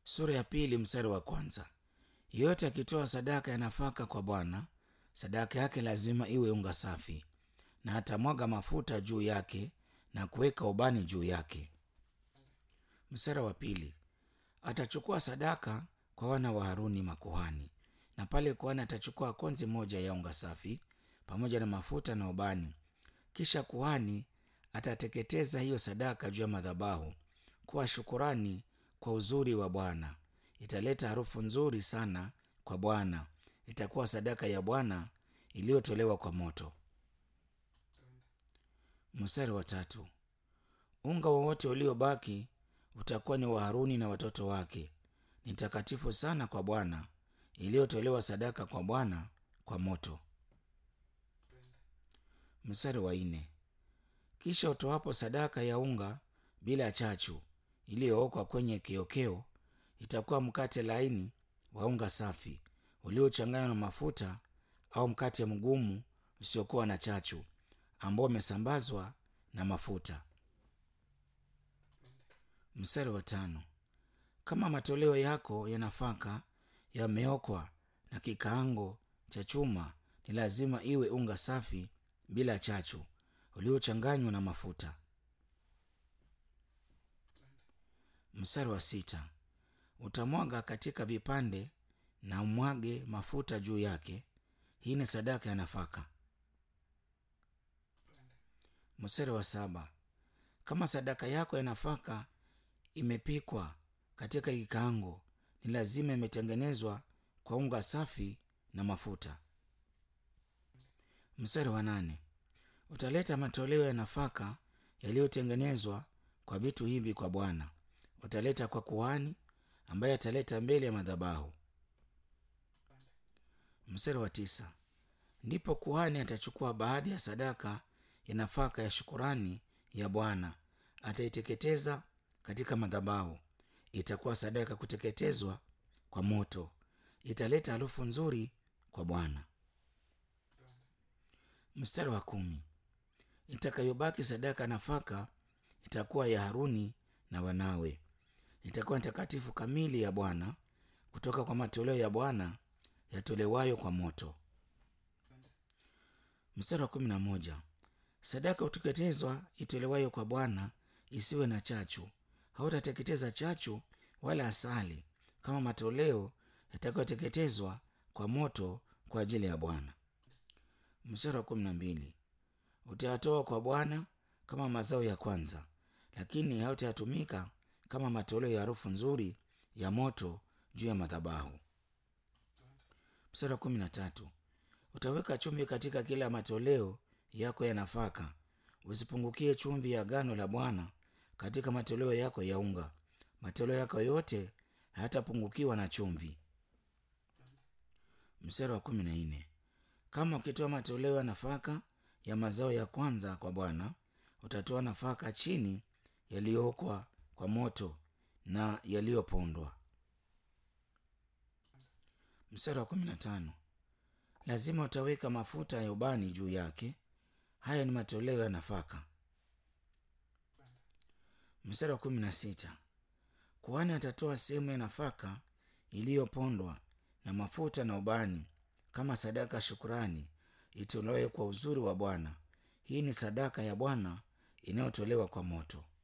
Sura ya pili mstari wa kwanza. Yeyote akitoa sadaka ya nafaka kwa Bwana, sadaka yake lazima iwe unga safi, na atamwaga mafuta juu yake na kuweka ubani juu yake. Mstari wa pili. Atachukua sadaka kwa wana wa Haruni makuhani, na pale kuhani atachukua konzi moja ya unga safi pamoja na mafuta na ubani. Kisha kuhani atateketeza hiyo sadaka juu ya madhabahu kuwa shukurani kwa uzuri wa Bwana. Italeta harufu nzuri sana kwa Bwana. Itakuwa sadaka ya Bwana iliyotolewa kwa moto. Mstari wa tatu. Unga wowote uliobaki utakuwa ni wa Haruni na watoto wake. Ni takatifu sana kwa Bwana, iliyotolewa sadaka kwa Bwana kwa moto. Mstari wa nne. Kisha utoapo sadaka ya unga bila chachu iliyookwa kwenye kiokeo, itakuwa mkate laini wa unga safi uliochanganywa na mafuta, au mkate mgumu usiokuwa na chachu ambao umesambazwa na mafuta. Mstari wa tano. Kama matoleo yako ya nafaka yameokwa na kikaango cha chuma, ni lazima iwe unga safi bila chachu uliochanganywa na mafuta. Mstari wa sita. Utamwaga katika vipande na umwage mafuta juu yake. Hii ni sadaka ya nafaka. Mstari wa saba. Kama sadaka yako ya nafaka imepikwa katika kikaango, ni lazima imetengenezwa kwa unga safi na mafuta. Mstari wa nane. Utaleta matoleo ya nafaka yaliyotengenezwa kwa vitu hivi kwa Bwana. Utaleta kwa kuhani, ambaye ataleta mbele ya madhabahu. Mstari wa tisa. Ndipo kuhani atachukua baadhi ya sadaka ya nafaka ya shukurani ya Bwana, ataiteketeza katika madhabahu. Itakuwa sadaka kuteketezwa kwa moto. Italeta harufu nzuri kwa Bwana. Mstari wa kumi. Itakayobaki sadaka nafaka itakuwa ya Haruni na wanawe. Itakuwa ni takatifu kamili ya Bwana, kutoka kwa matoleo ya Bwana yatolewayo kwa moto. Mstari wa 11. Sadaka uteketezwa itolewayo kwa Bwana isiwe na chachu. Hautateketeza chachu wala asali kama matoleo yatakayoteketezwa kwa moto kwa ajili ya Bwana. Mstari wa 12. Utayatoa kwa Bwana kama mazao ya kwanza, lakini hautayatumika kama matoleo ya harufu nzuri ya moto juu ya madhabahu. Mstari wa 13. Utaweka chumvi katika kila matoleo yako ya nafaka. Usipungukie chumvi ya agano la Bwana katika matoleo yako ya unga. Matoleo yako yote hayatapungukiwa na chumvi. Mstari wa 14. Kama ukitoa matoleo ya nafaka ya mazao ya kwanza kwa Bwana, utatoa nafaka chini yaliyookwa kwa moto na yaliyopondwa. Mstari wa 15. Lazima utaweka mafuta ya ubani juu yake. Haya ni matoleo ya nafaka. Mstari wa 16. Kuhani atatoa sehemu ya nafaka iliyopondwa na mafuta na ubani kama sadaka ya shukurani itolewe kwa uzuri wa Bwana. Hii ni sadaka ya Bwana inayotolewa kwa moto.